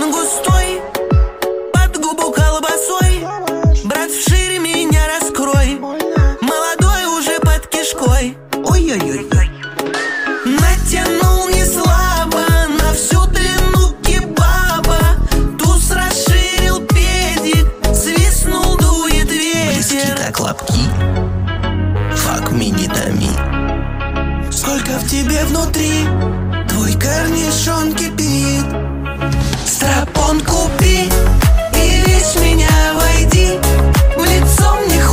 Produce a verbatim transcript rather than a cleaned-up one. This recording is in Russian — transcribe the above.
дым густой, под губу колбасой. Брат, вшире меня раскрой, молодой уже под кишкой. Ой-ой-ой. Натянул не слабо на всю длину кебаба, туз расширил педик, свистнул, дует ветер. Близки как лапки, фак мини томи. Сколько в тебе внутри, твой корнишон кипит. Страпон купи и весь меня войди, в лицо мне